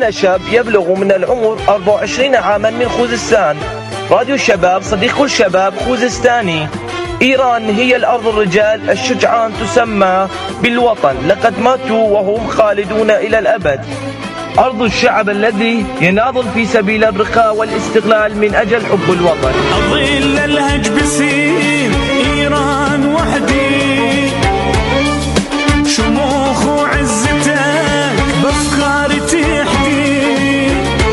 أنا شاب يبلغ من العمر 24 عاما من خوزستان. راديو الشباب صديق الشباب خوزستاني. إيران هي الأرض الرجال الشجعان تسمى بالوطن، لقد ماتوا وهم خالدون إلى الأبد. أرض الشعب الذي يناضل في سبيل الرخاء والاستقلال من أجل حب الوطن. أظل الهج بسين إيران وحدي، شموخ وعزتك بأفكاري تحدي،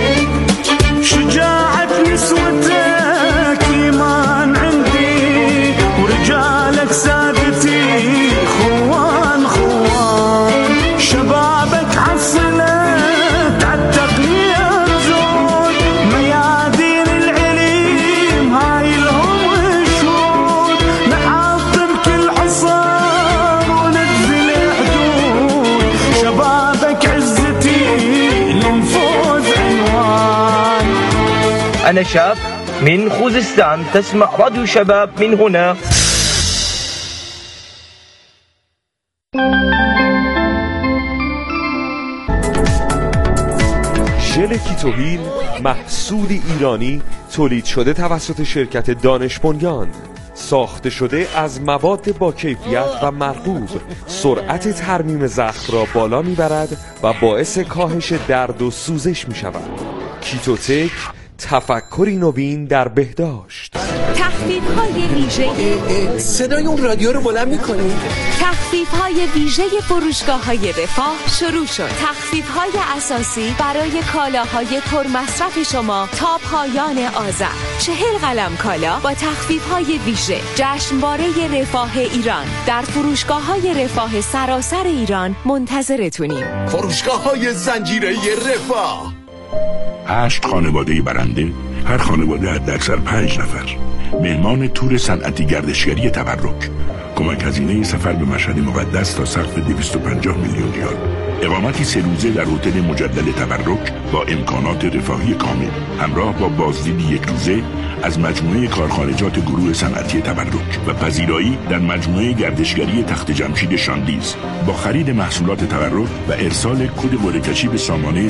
شجاعة نسوتك إيمان عندي، ورجالك سادتي خوان خوان، شبابك عالصلة عالتقنية زود، ميادين العليم هاي لهم شهود، نحطم كل حصار وننزل حدود، شبابك عزتي لنفوز عنوان. أنا شاب من خوزستان، تسمع راديو شباب من هنا. ژل کیتوهیل محصولی ایرانی تولید شده توسط شرکت دانش بنیان، ساخته شده از مواد با کیفیت و مرغوب، سرعت ترمیم زخم را بالا میبرد و باعث کاهش درد و سوزش میشود. کیتوتک، تفکری نوین در بهداشت. تخفیف‌های ویژه صدای اون رادیو رو بلند می‌کنی؟ تخفیف‌های ویژه فروشگاه‌های رفاه شروع شد. تخفیف‌های اساسی برای کالاهای پرمصرف شما تا پایان آذر. 40 قلم کالا با تخفیف‌های ویژه. جشنواره رفاه ایران در فروشگاه‌های رفاه سراسر ایران منتظرتونیم. فروشگاه‌های زنجیره رفاه. 8 خانواده برنده، هر خانواده حداکثر 5 نفر. مهمان تور صنعتی گردشگری تبرک. کمک هزینه سفر به مشهد مقدس تا سقف 250 میلیون ریال. اقامتی 3 روزه در هتل مجدد تبرک با امکانات رفاهی کامل، همراه با بازدیدی 1 روزه از مجموعه کارخانجات گروه صنعتی تبرک و پذیرایی در مجموعه گردشگری تخت جمشید شاندیز با خرید محصولات تبرک و ارسال کد قرعه‌کشی به سامانه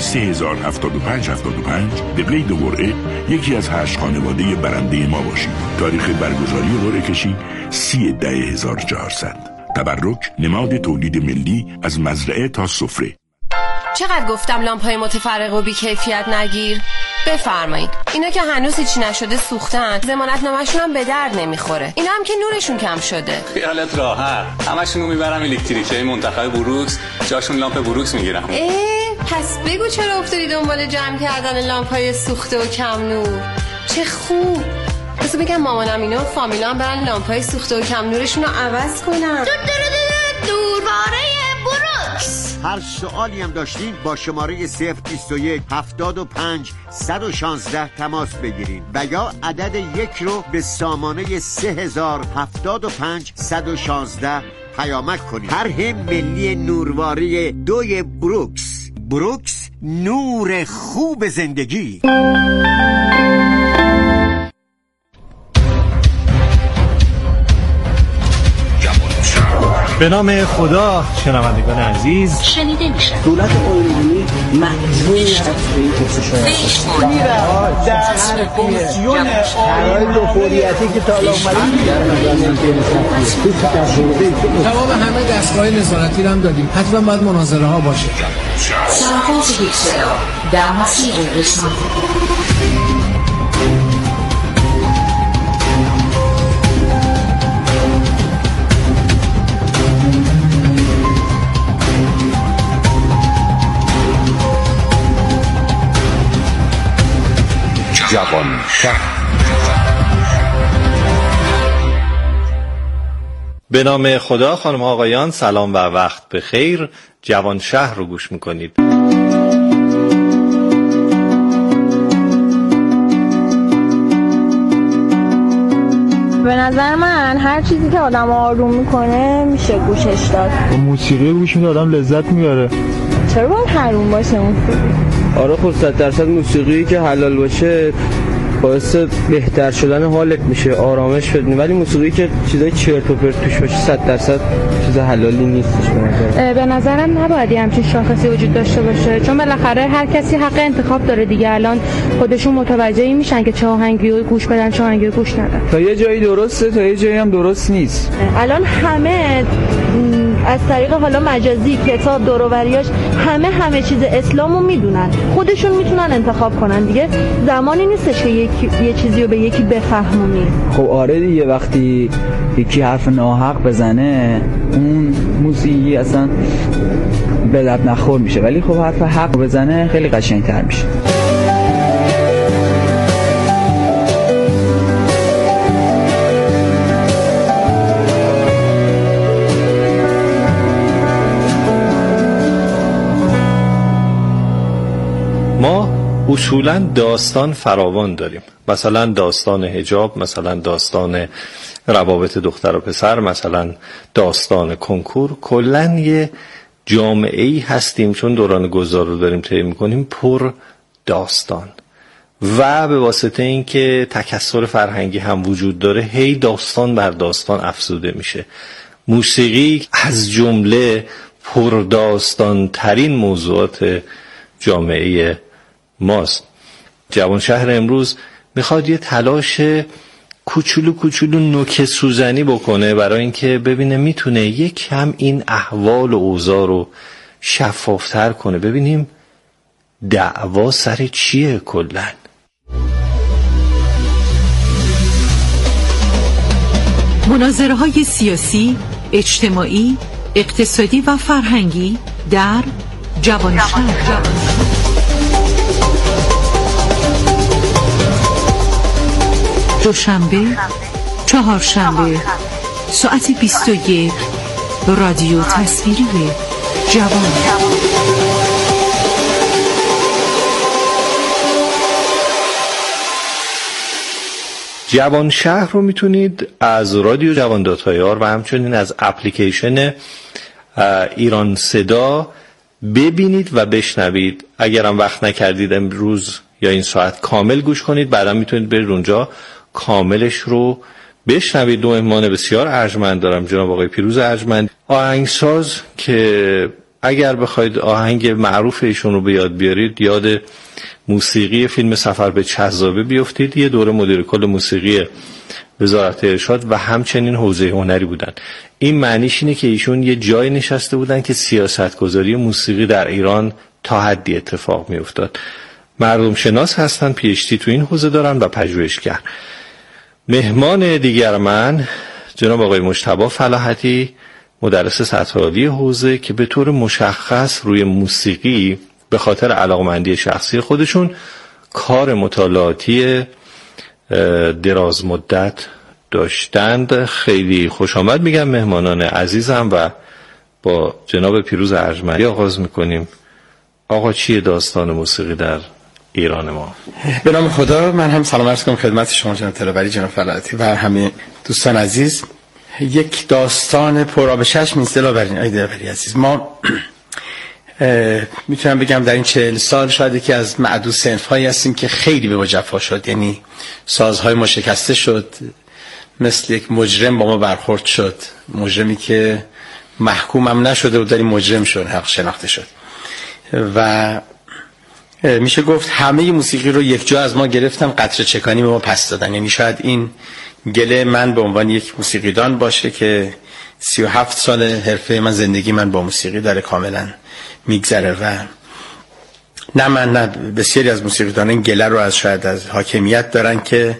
307575 قبله دوباره یکی از 8 خانواده برنده ما باشید. تاریخ برگزاری قرعه‌کشی 30/10/1400. تبرک، نماد تولید ملی از مزرعه تا سفره. چقدر گفتم لامپ‌های متفرق و بی کیفیت نگیر؟ بفرمایید. اینا که هنوز هیچی نشده سوختن، ضمانت نامه‌شون هم به درد نمیخوره. اینا هم که نورشون کم شده. خیالت راحت، همشون رو میبرم الکتریکی منتخب بروکس، جاشون لامپ بروکس میگیرم. پس بگو چرا افتادی دنبال جمع کردن لامپ‌های سوخته و کم نور؟ چه خوب. بس بگم مامانم اینا و فامیلام برن لامپ‌های سوخته و کم نورشون رو عوض کنن. دورواره بروکس. هر سوالی هم داشتین با شماره 021 75 116 تماس بگیرین و یا عدد 1 رو به سامانه 3075 116 پیامک کنین. طرح ملی نورواری 2 بروکس. بروکس، نور خوب زندگی. به نام خدا، شنوندگان عزیز، شنیده میشه دولت ایرانی مجبور است به این کشش در کمیسیون شرایط فوریتی که تا الان جواب همه دستگاه نظارتی رو هم دادیم. حتما باید مناظره ها باشه. سرفاز یک صدا در مسیر رسانه. جوان شهر. به نام خدا، خانم آقایان، سلام و وقت بخیر. جوان شهر رو گوش میکنید. به نظر من هر چیزی که آدم آروم میکنه میشه گوشش داد. موسیقی گوش میده آدم لذت میبره. چرا باید حروم باشه موسیقی؟ آره خب 100% موسیقی که حلال باشه باعث بهتر شدن حالت میشه، آرامش بدونی. ولی موسیقی که چیزای چرت و پرت توش باشه 100% چیز حلالی نیستش به نظرم نباید همچین شاخصی وجود داشته باشه، چون بالاخره هر کسی حق انتخاب داره دیگه. الان خودشون متوجه میشن که چه آهنگی رو گوش بدن چه آهنگی رو گوش ندن. تا یه جایی درسته تا یه جایی هم درست نیست. الان همه از طریق حالا مجازی کتاب دور و بریاش همه چیز اسلامو میدونن، خودشون میتونن انتخاب کنن دیگه. زمانی نیستش که یه چیزی رو به یکی بفهمونی. خب آره دیگه، وقتی یکی حرف ناحق بزنه اون موسیقی اصلا به درد نخور میشه، ولی خب حرف حق بزنه خیلی قشنگتر میشه. ما اصولا داستان فراوان داریم، مثلا داستان حجاب، مثلا داستان روابط دختر و پسر، مثلا داستان کنکور. کلن یه جامعه‌ای هستیم چون دوران گذار رو داریم طی می‌کنیم پر داستان و به واسطه اینکه تکثر فرهنگی هم وجود داره هی داستان بر داستان افزوده میشه. موسیقی از جمله پر داستان ترین موضوعات جامعه ماست. جوان شهر امروز میخواد یه تلاش کوچولو نوک سوزنی بکنه برای اینکه ببینه میتونه یک کم این احوال و اوضاع رو شفافتر کنه، ببینیم دعوا سر چیه کلن. مناظره های سیاسی، اجتماعی، اقتصادی و فرهنگی در جوان شهر. دوشنبه، چهارشنبه، ساعت 21 رادیو تصویری جوان. جوان شهر رو میتونید از رادیو جوان داتایار و همچنین از اپلیکیشن ایران صدا ببینید و بشنوید. اگرم وقت نکردید امروز یا این ساعت کامل گوش کنید، بعدا میتونید برید اونجا کاملش رو بشنوید. دو مهمان بسیار ارجمند دارم، جناب آقای پیروز ارجمند، آهنگساز که اگر بخواید آهنگ معروف ایشون رو به یاد بیارید یاد موسیقی فیلم سفر به چهزابه بیفتید. یه دوره مدیر کل موسیقی وزارت ارشاد و همچنین حوزه هنری بودن. این معنیش اینه که ایشون یه جای نشسته بودن که سیاستگذاری موسیقی در ایران تا حدی اتفاق می افتاد. مردم شناس هستن، پی اچ دی تو این حوزه دارن و پژوهشگر. مهمان دیگر من جناب آقای مجتبی فلاحتی، مدرس سطح عالی حوزه که به طور مشخص روی موسیقی به خاطر علاقمندی شخصی خودشون کار مطالعاتی دراز مدت داشتند. خیلی خوش آمد میگم مهمانان عزیزم و با جناب پیروز ارجمندی آغاز میکنیم. آقا چیه داستان موسیقی در ایران ما؟ به نام خدا، من هم سلام عرض کنم خدمت شما جناب طلبری، جناب فلاحتی و همه دوستان عزیز. یک داستان پر آب چشم نیست دلاورین ای دلاوری عزیز. ما میتونم بگم در این 40 سال شاید یکی از معدود صنف‌هایی هستیم که خیلی به ما جفا شد، یعنی سازهای ما شکسته شد، مثل یک مجرم با ما برخورد شد، مجرمی که محکوم هم نشده و داری مجرم شد، حق شناخته شد و میشه گفت همه موسیقی رو یک جا از ما گرفتن، قطره چکانی به ما پس دادن. یعنی شاید این گله من به عنوان یک موسیقیدان باشه که 37 سال حرفه من، زندگی من با موسیقی داره کاملا میگذره و نه من نه بسیاری از موسیقیدان این گله رو از شاید از حاکمیت دارن که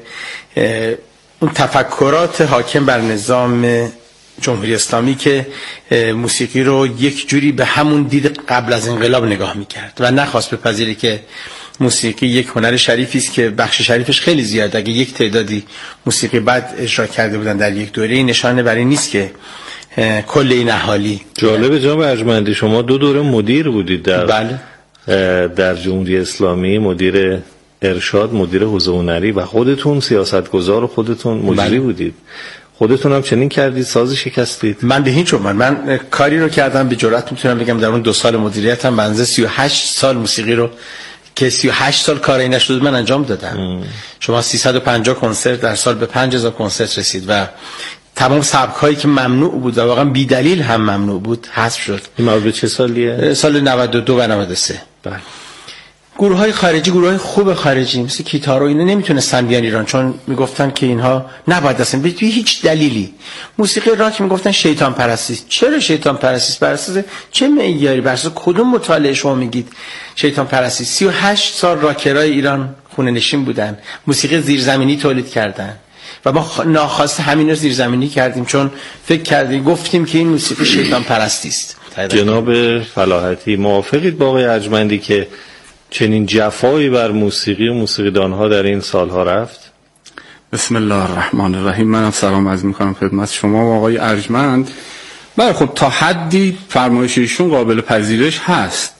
اون تفکرات حاکم بر نظام جمهوری اسلامی که موسیقی رو یک جوری به همون دید قبل از انقلاب نگاه میکرد و نخواست بپذیره که موسیقی یک هنر شریفی است که بخش شریفش خیلی زیاد. اگه یک تعدادی موسیقی بد اجرا کرده بودن در یک دوره، این نشانه بر این نیست که کل این اهالی. جالب جناب ارجمندی، شما 2 دوره مدیر بودید در بله. در جمهوری اسلامی، مدیر ارشاد، مدیر حوزه هنری و خودتون سیاستگزار و خودتون مدیری بودید. خودتون هم چنین کردید، سازی شکستید؟ من به هیچ عنوان، من کاری رو کردم به جرئت میتونم بگم در اون 2 سال مدیریتم بنزه 38 سال موسیقی رو که 38 سال کاری نشد من انجام دادم. شما 350 کنسرت در سال به 5000 کنسرت رسید و تمام سبک‌هایی که ممنوع بود و واقعا بی دلیل هم ممنوع بود حذف شد. این مربوط چه سالیه؟ سال 92 و 93. بله. گروه‌های خارجی، گروه‌های خوب خارجی مثل کیتارو اینا نمیتونستن بیان ایران، چون میگفتن که اینها نباید اصلا به هیچ دلیلی. موسیقی راک میگفتن شیطان پرستی. چرا شیطان پرستی؟ بر اساس چه معیاری؟ بر اساس کدوم مطالعه شما میگید شیطان پرستی؟ 38 سال راکرای ایران خونه نشین بودن، موسیقی زیرزمینی تولید کردن و ما ناخواسته همین رو زیرزمینی کردیم، چون فکر کردیم گفتیم که این موسیقی شیطان پرستی است. جناب فلاحتی موافقید با آقای ارجمندی که چنین جفایی بر موسیقی و موسیقیدانها در این سالها رفت؟ بسم الله الرحمن الرحیم. منم سلام عرض میکنم خدمت شما و آقای ارجمند. بله خب تا حدی فرمایش ایشون قابل پذیرش هست،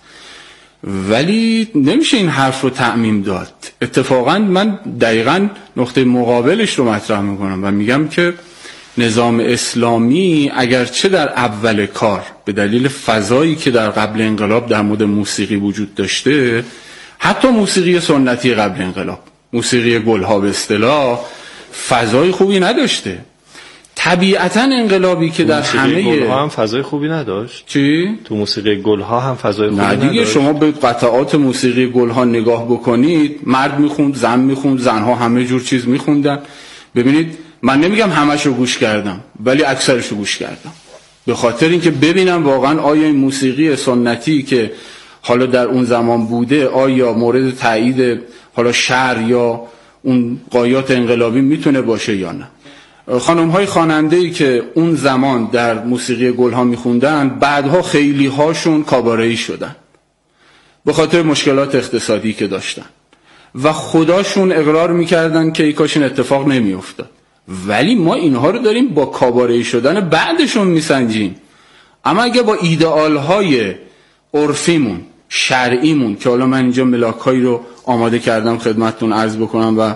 ولی نمیشه این حرف رو تعمیم داد. اتفاقا من دقیقاً نقطه مقابلش رو مطرح میکنم و میگم که نظام اسلامی اگرچه در اول کار به دلیل فضایی که در قبل انقلاب در مورد موسیقی وجود داشته، حتی موسیقی سنتی قبل انقلاب، موسیقی گلها به اصطلاح، فضای خوبی نداشته. طبیعتاً انقلابی که در همه گلها هم فضای خوبی نداشت. چی؟ تو موسیقی گلها هم فضای خوبی نداشت. نه دیگه، شما به قطعات موسیقی گلها نگاه بکنید، مرد میخوند، زن میخوند، زنها همه جور چیز میخوندن. ببینید من نمیگم همش رو گوش کردم، ولی اکثرش رو گوش کردم، به خاطر اینکه ببینم واقعا آیا این موسیقی سنتی که حالا در اون زمان بوده آیا مورد تایید حالا شرع یا اون قایات انقلابی میتونه باشه یا نه. خانم‌های خواننده‌ای که اون زمان در موسیقی گلها میخوندن بعدها خیلی هاشون کاباره‌ای شدن به خاطر مشکلات اقتصادی که داشتن و خداشون اقرار میکردن که ای کاش این اتفاق نمیافتاد. ولی ما اینها رو داریم با کاباره‌ای شدن بعدشون میسنجیم. اما اگه با ایدئال‌های عرفیمون، شرعیمون، که حالا من اینجا ملاک‌هایی رو آماده کردم خدمتتون عرض بکنم و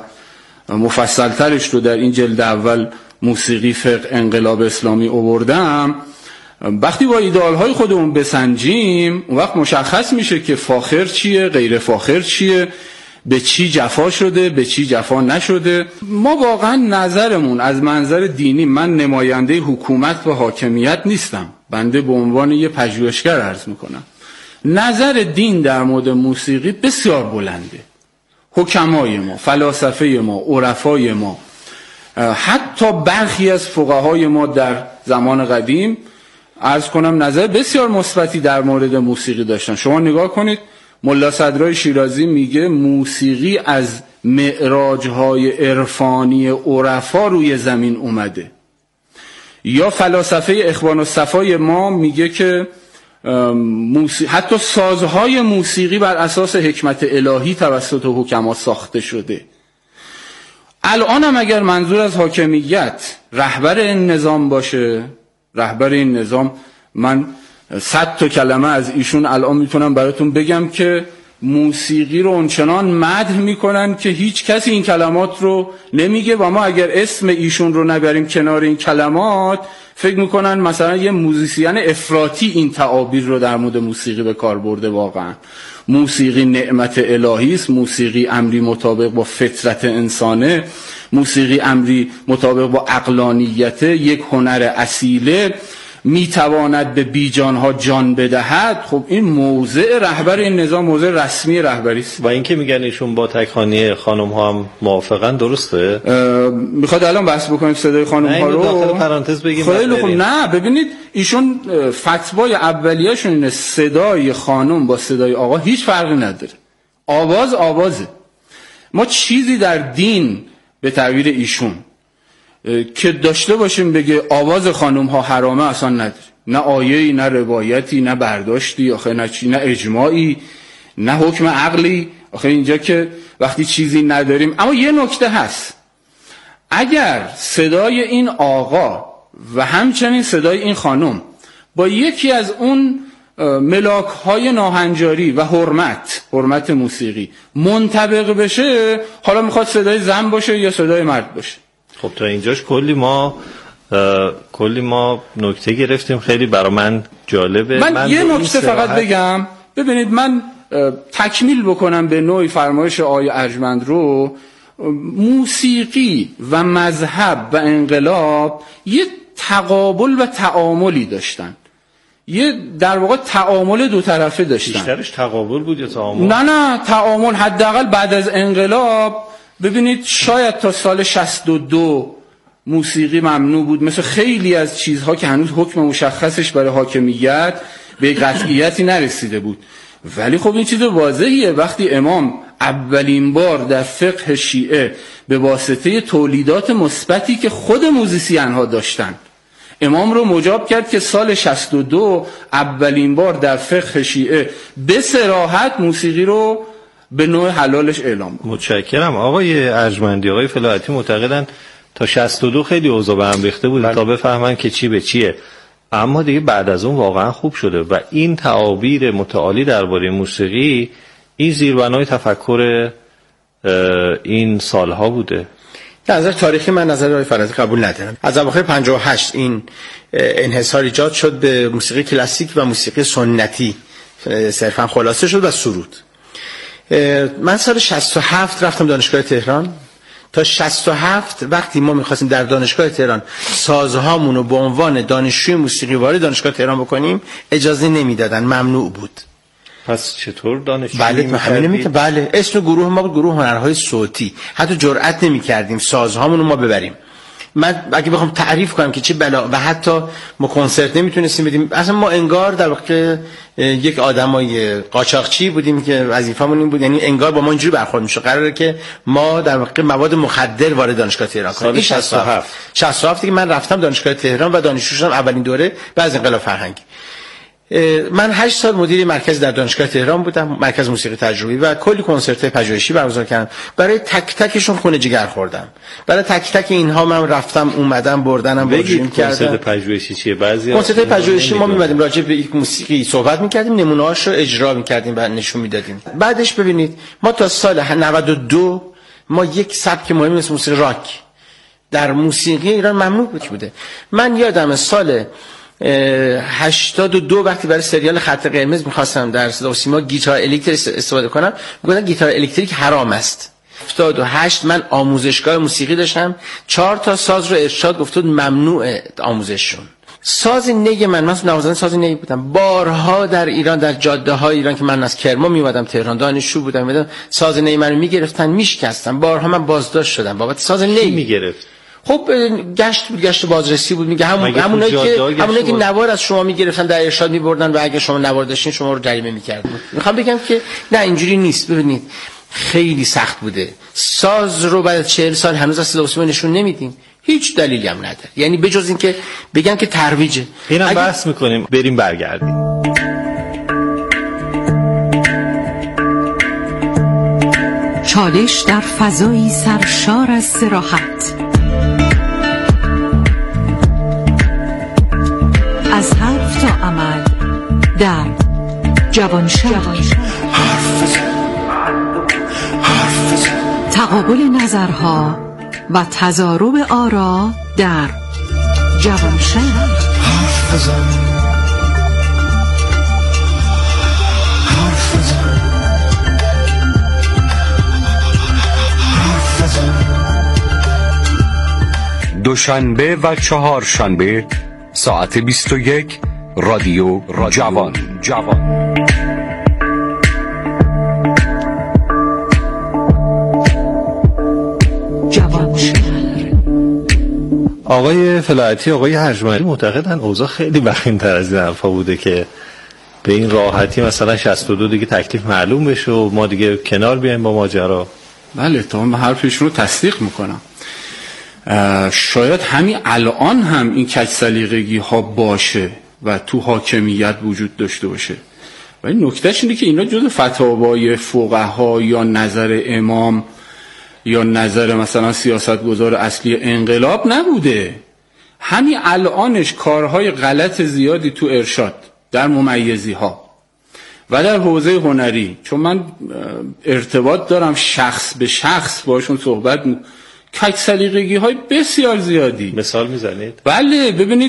مفصل‌ترش رو در این جلد اول موسیقی فقه انقلاب اسلامی آوردم، وقتی با ایدئال‌های خودمون بسنجیم اون وقت مشخص میشه که فاخر چیه، غیر فاخر چیه، به چی جفا شده، به چی جفا نشده. ما واقعا نظرمون از منظر دینی، من نماینده حکومت و حاکمیت نیستم، بنده به عنوان یه پژوهشگر عرض میکنم، نظر دین در مورد موسیقی بسیار بلنده. حکمای ما، فلاسفه ما، عرفای ما، حتی برخی از فقهای ما در زمان قدیم عرض کنم نظر بسیار مثبتی در مورد موسیقی داشتن. شما نگاه کنید، ملا صدرای شیرازی میگه موسیقی از معراج‌های عرفانی عرفا روی زمین اومده. یا فلاسفه اخوان الصفای ما میگه که حتی سازهای موسیقی بر اساس حکمت الهی توسط حکما ساخته شده. الان هم اگر منظور از حاکمیت رهبر این نظام باشه، رهبر این نظام، من 100 تا کلمه از ایشون الان میتونم براتون بگم که موسیقی رو اونچنان مدح میکنن که هیچ کسی این کلمات رو نمیگه و ما اگر اسم ایشون رو نبریم کنار این کلمات فکر میکنن مثلا یه موزیسین افراطی این تعابیر رو در مورد موسیقی به کار برده. واقعا موسیقی نعمت الهی است، موسیقی امری مطابق با فطرت انسانه، موسیقی امری مطابق با عقلانیت، یک هنر اصیله، میتواند به بیجانها جان بدهد. خب این موضع رهبر این نظام موضع رسمی رهبری است. و این که میگن ایشون با تکخانی خانم ها هم موافقن، درسته؟ میخواد الان بحث بکنیم صدای خانم ها رو داخل پرانتز بگیم؟ خیلی خوب. نه ببینید ایشون فتوای اولیه‌شون اینه صدای خانم با صدای آقا هیچ فرقی نداره، آواز آوازه. ما چیزی در دین به تعبیر ایشون که داشته باشیم بگه آواز خانم ها حرامه اصلا نداره، نه آیه‌ای، نه روایتی، نه برداشتی، آخه نه اجماعی، نه حکم عقلی. آخه اینجا که وقتی چیزی نداریم. اما یه نکته هست، اگر صدای این آقا و همچنین صدای این خانم با یکی از اون ملاک های ناهنجاری و حرمت موسیقی منطبق بشه، حالا میخواد صدای زن باشه یا صدای مرد باشه. خب تا اینجاش کلی ما نکته گرفتیم، خیلی برای من جالبه. من یه نکته فقط بگم. ببینید من تکمیل بکنم به نوعی فرمایش آقای ارجمند رو، موسیقی و مذهب و انقلاب یه تقابل و تعاملی داشتن، یه در واقع تعامل دو طرفه داشتن. بیشترش تقابل بود یا تعامل؟ نه تعامل. حداقل بعد از انقلاب ببینید شاید تا سال 62 موسیقی ممنوع بود، مثل خیلی از چیزها که هنوز حکم مشخصش برای حاکمیت به قطعیتی نرسیده بود. ولی خب این چیز واضحیه، وقتی امام اولین بار در فقه شیعه به واسطه تولیدات مثبتی که خود موزیسین ها داشتن امام رو مجاب کرد که سال 62 اولین بار در فقه شیعه به صراحت موسیقی رو به نوع حلالش اعلام کرد. متشکرم. آقای ارجمندی، آقای فلاحتی معتقدن تا 62 خیلی اوضاع به هم ریخته بود تا بفهمن که چی به چیه، اما دیگه بعد از اون واقعا خوب شده و این تعابیر متعالی درباره موسیقی این زیربنای تفکر این سالها بوده. در نظر تاریخی من نظر آقای فلاحتی قبول ندارم. از اواخر 58 این انحصار ایجاد شد به موسیقی کلاسیک و موسیقی سنتی، صرفا خلاصه شد و سرود. من سال 67 رفتم دانشگاه تهران. تا 67 وقتی ما می‌خواستیم در دانشگاه تهران سازهامون رو به عنوان دانشجوی موسیقی وارد دانشگاه تهران بکنیم اجازه نمیدادن، ممنوع بود. پس چطور دانشجویی می‌کردیم؟ بله، اسم گروه ما بود گروه هنرهای صوتی. حتی جرئت نمی‌کردیم سازهامون رو ما ببریم. من اگه بخوام تعریف کنم که چه بلا، و حتی ما کنسرت نمیتونستیم بدیم. اصلا ما انگار در واقع یک آدمای قاچاقچی بودیم که وظیفمون این بود، یعنی انگار با ما اینجوری برخورد میشه. قراره که ما در واقع مواد مخدر وارد دانشگاه تهران کنیم. سال 67 که من رفتم دانشگاه تهران و دانشجو شدم اولین دوره بعد از انقلاب فرهنگی. من 8 سال مدیر مرکز در دانشگاه تهران بودم، مرکز موسیقی تجربی، و کلی کنسرت پژوهشی برگزار کردم. برای تک تکشون خون جگر خوردم. برای تک تک اینها من رفتم اومدم بردنم بازجویی کردم. کنسرت پژوهشی چیه؟ بعضی کنسرت پژوهشی ما می‌اومدیم راجع به یک موسیقی صحبت می‌کردیم، نمونه‌هاش رو اجرا می‌کردیم و نشون میدادیم. بعدش ببینید ما تا سال 92 ما یک سبک مهمی مثل موسیقی راک در موسیقی ایران ممنوع بوده. من یادم سال 82 وقتی برای سریال خط قرمز می‌خواستم در صدا و سیما گیتار الکتریک استفاده کنم، میگفتن گیتار الکتریک حرام است. 78 من آموزشگاه موسیقی داشتم، 4 تا ساز رو ارشاد گفت ممنوع آموزششون. ساز نی من نوازنده ساز نی بودم. بارها در ایران در جاده‌های ایران که من از کرمان میومدم تهران دانشجو بودم، ساز نی منو میگرفتن میشکستن. بارها من بازداشت شدم بابت ساز نی میگرفت. خب گشت بازرسی بود، میگه همونایی که نوار از شما میگرفتن در ارشاد میبردن و اگه شما نوار داشتین شما رو جریمه میکردن. میخوام بگم که نه اینجوری نیست. ببینید خیلی سخت بوده. ساز رو بعد از 40 سال هنوز از صدا و سیما نشون نمیدیم، هیچ دلیلی هم نداره، یعنی بجز این که بگن که ترویجه. اینم بحث میکنیم، بریم برگردیم. چالش در فضایی سرشار از صراحت، از حرف تا عمل در جوانشهر. تقابل نظرها و تضارب آرا در جوانشهر. دوشنبه و چهارشنبه ساعت 21 رادیو جوان. آقای فلاحتی، آقای ارجمندی معتقدن اوضاع خیلی وخیم‌تر از این حرفا بوده که به این راحتی مثلا 62 دیگه تکلیف معلوم بشه و ما دیگه کنار بیایم با ماجرا. بله، تمام حرفشون رو تصدیق میکنم. شاید همین الان هم این کج سلیقگی ها باشه و تو حاکمیت وجود داشته باشه، ولی نکتهش اینه که اینا جز فتاوای فقها یا نظر امام یا نظر مثلا سیاستگزار اصلی انقلاب نبوده. همین الانش کارهای غلط زیادی تو ارشاد در ممیزی ها و در حوزه هنری، چون من ارتباط دارم شخص به شخص باشون صحبت کج سلیقگی های بسیار زیادی. مثال میزنید؟ بله، ببینید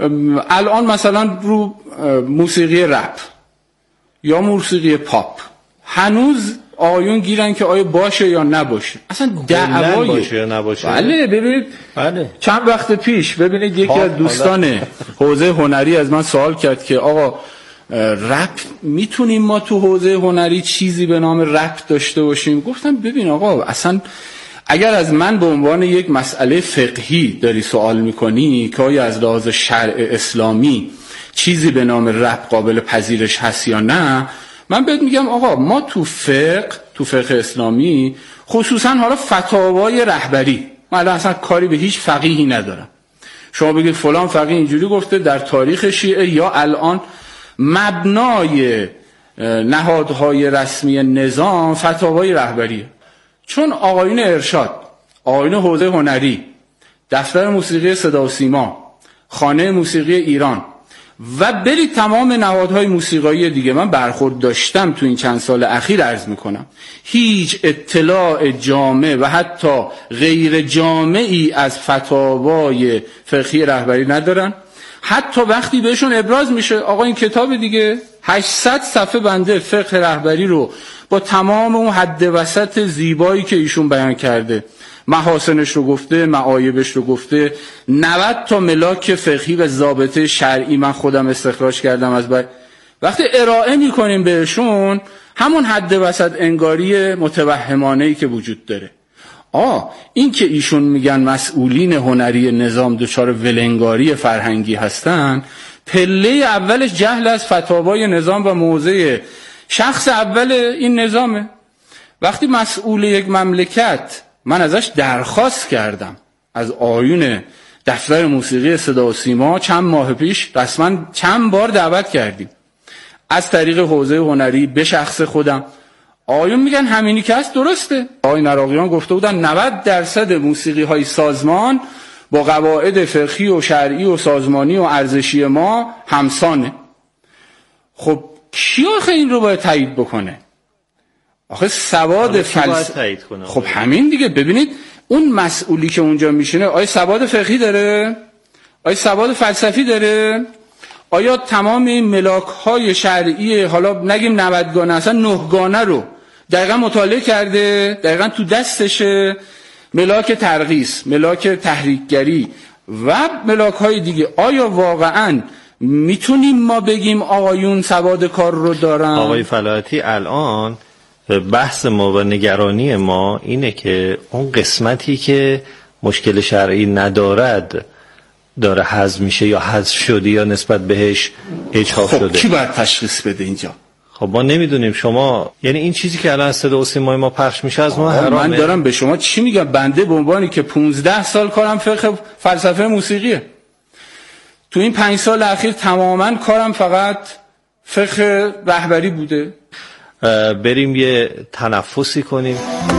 الان مثلا رو موسیقی رپ یا موسیقی پاپ هنوز آیون گیرن که آیا باشه یا نباشه، اصلا دعوای باشه یا نباشه. بله ببینید چند وقت پیش ببینید یکی از دوستان حوزه هنری از من سوال کرد که آقا رپ میتونیم ما تو حوزه هنری چیزی به نام رپ داشته باشیم؟ گفتم ببین آقا اصلا اگر از من به عنوان یک مسئله فقهی داری سوال میکنی که آیا از لحاظ شرع اسلامی چیزی به نام رپ قابل پذیرش هست یا نه، من بهت میگم آقا ما تو فقه اسلامی خصوصا حالا فتاوای رهبری، من اصلا کاری به هیچ فقیهی ندارم، شما بگید فلان فقیه اینجوری گفته در تاریخ شیعه یا الان، مبنای نهادهای رسمی نظام فتاوای رهبریه. چون آقایون ارشاد، آقایون حوزه هنری، دفتر موسیقی صدا و سیما، خانه موسیقی ایران و برید تمام نهادهای موسیقایی دیگه، من برخورد داشتم تو این چند سال اخیر، عرض میکنم هیچ اطلاع جامع و حتی غیر جامعی از فتاوای فقهی رهبری ندارن. حتی وقتی بهشون ابراز میشه آقا این کتاب دیگه 800 صفحه بنده فقه رهبری رو با تمام اون حد وسط زیبایی که ایشون بیان کرده، محاسنش رو گفته، معایبش رو گفته، 90 تا ملاک فقهی و ضابطه شرعی من خودم استخراج کردم از وقتی ارائه میکنیم بهشون، همون حد وسط انگاری متوهمانه‌ای که وجود داره. این که ایشون میگن مسئولین هنری نظام دچار ولنگاری فرهنگی هستن، پله اولش جهل از فتاوای نظام و موضع شخص اول این نظامه. وقتی مسئول یک مملکت، من ازش درخواست کردم از آیون دفتر موسیقی صدا و سیما چند ماه پیش، رسما چند بار دعوت کردیم از طریق حوزه هنری به شخص خودم، آیون میگن همینی که هست درسته. آقای عراقیان گفته بودن 90% موسیقی های سازمان با قواعد فقهی و شرعی و سازمانی و ارزشی ما همسانه. خب کی آخه این رو باید تایید بکنه؟ آخه سواد فلسفی. خب همین دیگه. ببینید اون مسئولی که اونجا میشینه آیا سواد فقهی داره؟ آیا سواد فلسفی داره؟ آیا تمام این ملاک های شرعی، حالا نگیم 90 گانه، اصلا 9 گانه رو دقیقا مطالعه کرده، دقیقا تو دستشه؟ ملاک ترخیص، ملاک تحریکگری و ملاک های دیگه، آیا واقعا میتونیم ما بگیم آقایون سواد کار رو دارن؟ آقای فلاحتی، الان بحث ما و نگرانی ما اینه که اون قسمتی که مشکل شرعی ندارد داره حذف میشه یا حذف شده یا نسبت بهش اجحاف شده. خب کی باید تشخیص بده اینجا؟ خب ما نمیدونیم. شما یعنی این چیزی که الان صدا و سیمای ما پخش میشه از ما حرامه؟ من دارم به شما چی میگم؟ بنده به عنوانی که 15 سال کارم فقه فلسفه موسیقیه، تو این 5 سال اخیر تماما کارم فقط فقه رهبری بوده. بریم یه تنفسی کنیم.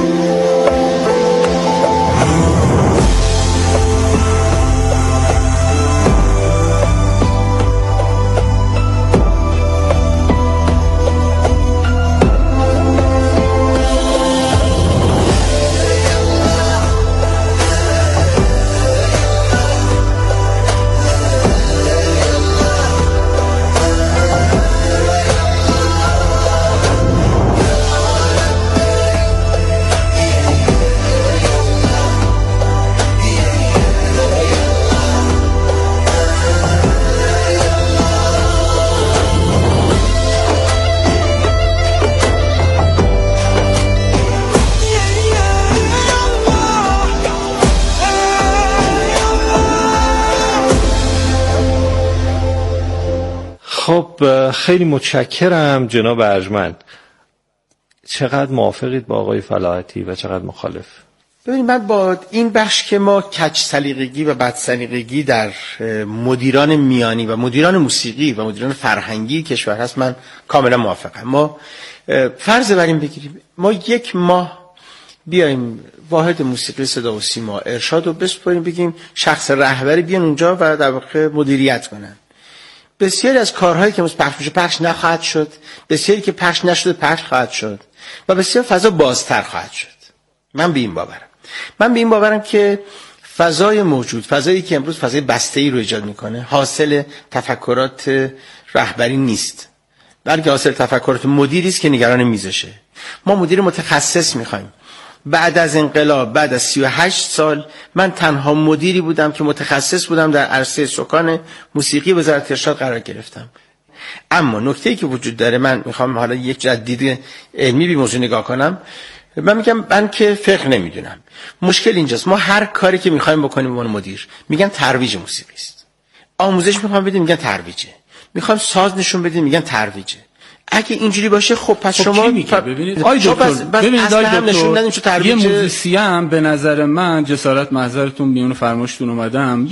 خب خیلی متشکرم جناب ارجمند. چقدر موافقید با آقای فلاحتی و چقدر مخالف؟ ببینید من با این بخش که ما کج سلیقگی و بد سلیقگی در مدیران میانی و مدیران موسیقی و مدیران فرهنگی کشور هست من کاملا موافقم. ما فرض بر این بگیریم ما 1 ماه بیایم واحد موسیقی صدا و سیما ارشاد رو بسپاریم، بگیم شخص رهبری بیان اونجا و در واقع مدیریت کنن. بسیاری از کارهایی که پخش میشه پخش نخواهد شد، بسیاری که پخش نشده پخش خواهد شد و بسیار فضا بازتر خواهد شد. من به این باورم که فضای موجود، فضایی که امروز فضای بسته‌ای رو ایجاد میکنه، حاصل تفکرات رهبری نیست، بلکه حاصل تفکرات مدیری است که نگران میزشه. ما مدیر متخصص میخوایم. بعد از انقلاب، بعد از 38 سال من تنها مدیری بودم که متخصص بودم در عرصه سکان موسیقی وزارت ارشاد قرار گرفتم. اما نکته‌ای که وجود داره، من میخوام حالا یک جدید علمی به موضوع نگاه کنم. من میگم من که فقه نمیدونم. مشکل اینجاست، ما هر کاری که میخوایم بکنیم به عنوان مدیر میگن ترویج موسیقی است. آموزش میخوام بدیم میگن ترویجه. میخوام ساز نشون بدیم میگن ترویجه. اگه اینجوری باشه خب پس شما ببینید آی دکتر، ببینید آی دکتر، یه موزیسین به نظر من، جسارت محضرتون میون فرماشتون اومدم،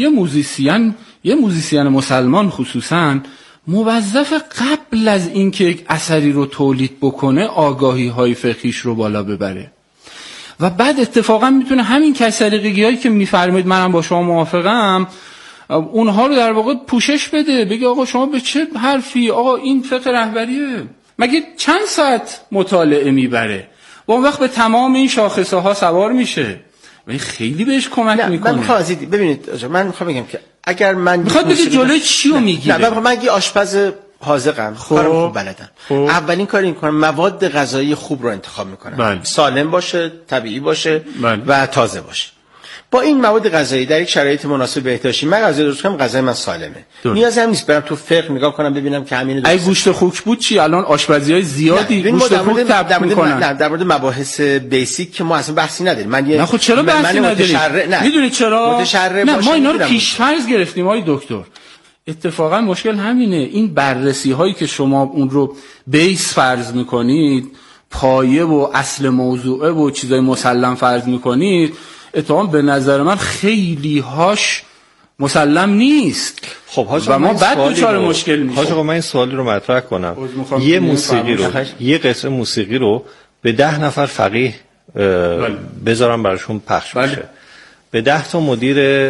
یه موزیسین مسلمان خصوصا موظف قبل از اینکه یک اثری رو تولید بکنه آگاهی های فقهیش رو بالا ببره و بعد اتفاقا میتونه همین کسریگی‌هایی که میفرمایید منم با شما موافقم اونها رو در واقع پوشش بده، بگه آقا شما به چه حرفی، آقا این فقه رهبریه، مگه چند ساعت مطالعه میبره و اون وقت به تمام این شاخصه ها سوار میشه و خیلی بهش کمک میکنه. من میخوام ببینید، من میخوام بگم که اگر من میخواد بگه جلوی چی رو میگیره. نه من یه آشپز حاذقم، کارم خوب بلدم. اولین کاری میکنم مواد غذایی خوب رو انتخاب میکنم. سالم باشه، طبیعی باشه و تازه باشه. با این مواد غذایی در یک شرایط مناسب بهداشتی من غذا درست کنم، غذای من سالمه. نیاز هم نیست برم تو فقه نگاه کنم ببینم که همین اگه گوشت خوک بود چی؟ الان آشپزی‌های زیادی گوشت خوک تبدیل میکنن. نه در مورد مباحث بیسیک که ما اصلا بحثی نداریم. من نه خب چرا بحثی نداریم؟ میدونید چرا؟ نه ما اینا رو پیش‌فرض گرفتیم آقای دکتر. اتفاقا مشکل همینه، این بررسی هایی که شما اون رو بیس فرض میکنید، پایه و اصل موضوعه و چیزای مسلم فرض میکنید، اتفاقا به نظر من خیلی هاش مسلم نیست. خب و ما بعد دچار مشکل میشیم. حاج آقا من این سوالی رو مطرح کنم. یه موسیقی رو، یه قطعه موسیقی رو به 10 نفر فقیه بذارم براشون پخش بشه، به 10 تا مدیر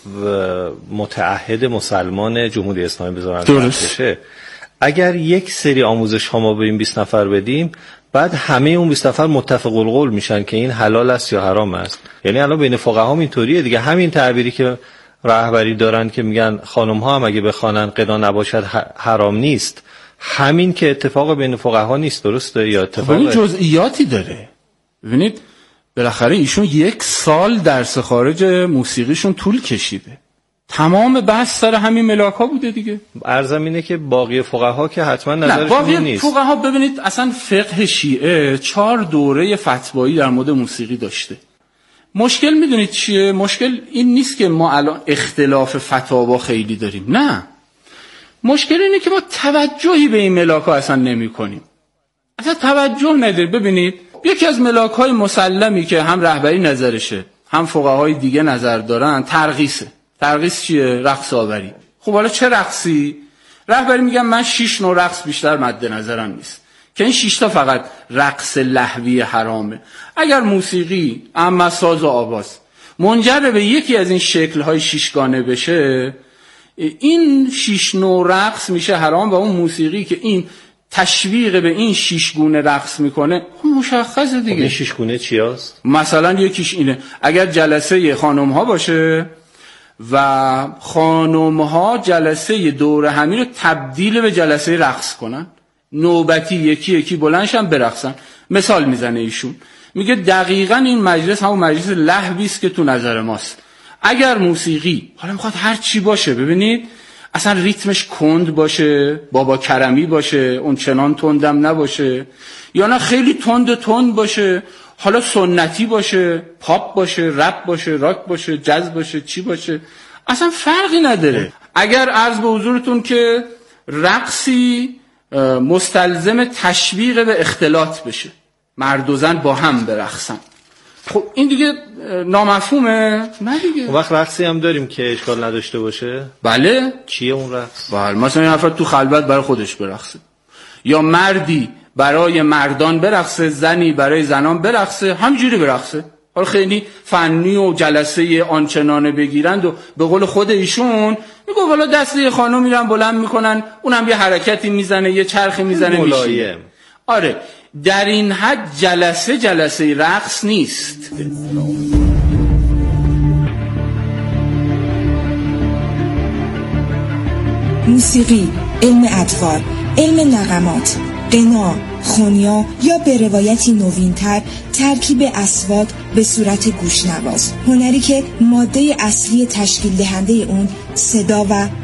متعهد مسلمان جمهوری اسلامی بذارن پخش بشه، اگر یک سری آموزش ها ما به این 20 نفر بدیم، بعد همه اون 20 نفر متفق القول میشن که این حلال است یا حرام است. یعنی الان بین فقها اینطوریه دیگه، همین تعبیری که رهبری دارن که میگن خانم ها هم اگه بخوانن قضا نباشد حرام نیست، همین که اتفاق بین فقها نیست، درسته یا اتفاق این جزئیاتی داره. ببینید بالاخره ایشون 1 سال درس خارج موسیقیشون طول کشیده، تمام بحث سر همین ملاک ها بوده دیگه. عرضم اینه که باقی فقها که حتما نظرشون نیست. باقی فقها ببینید اصلا فقه شیعه 4 دوره فتوایی در مورد موسیقی داشته. مشکل میدونید چیه؟ مشکل این نیست که ما الان اختلاف فتاوا خیلی داریم، نه، مشکل اینه که ما توجهی به این ملاک ها اصلا نمی کنیم، اصلا توجه نداریم. ببینید یکی از ملاک های مسلمی که هم رهبری نظرشه هم فقهای دیگه نظر دارن ترقیصه. ترقیص چیه؟ رقص آوری. خب حالا چه رقصی؟ رهبری میگم من 6 نوع رقص بیشتر مد نظرم نیست که این 6 تا فقط رقص لهوی حرامه. اگر موسیقی اما ساز و آواز منجر به یکی از این شکل‌های 6 گانه بشه، این 6 نوع رقص میشه حرام و اون موسیقی که این تشویق به این 6 گونه رقص میکنه مشخصه دیگه. این 6 گونه چی هست؟ مثلا یکیش اینه اگر جلسه خانم ها باشه و خانم ها جلسه دور همی رو تبدیل به جلسه رقص کنن، نوبتی یکی یکی بلندشن برقصن. مثال میزنه ایشون، میگه دقیقاً این مجلس همون مجلس لهوی است که تو نظر ماست. اگر موسیقی حالا میخواد هر چی باشه، ببینید اصلا ریتمش کند باشه، بابا کرمی باشه، اون چنان تندم نباشه، یا نه خیلی تند باشه، حالا سنتی باشه، پاپ باشه، رپ باشه، راک باشه، جاز باشه، چی باشه، اصلا فرقی نداره. اگر عرض به حضورتون که رقصی مستلزم تشویق به اختلاط بشه، مرد و زن با هم برقصن، خب این دیگه نامفهومه؟ نه دیگه. اون وقت رقصی هم داریم که اشکال نداشته باشه؟ بله. چیه اون رقص؟ بله، مثلا این نفر تو خلوت برای خودش برقصه، یا مردی برای مردان برقصه، زنی برای زنان برقصه، همجوری برقصه. حالا خیلی فنی و جلسه آنچنانه بگیرند و به قول خود ایشون میگه والا دسته خانم میرن بلند میکنن، اونم یه حرکتی میزنه، یه چرخی میزنه، میشینه. آره، در این حد جلسه رقص نیست. موسیقی علم ادوار، علم نغمات، غنا، خونیا یا به روایتی نوینتر ترکیب اصوات به صورت گوشنواز، هنری که ماده اصلی تشکیل دهنده اون صدا و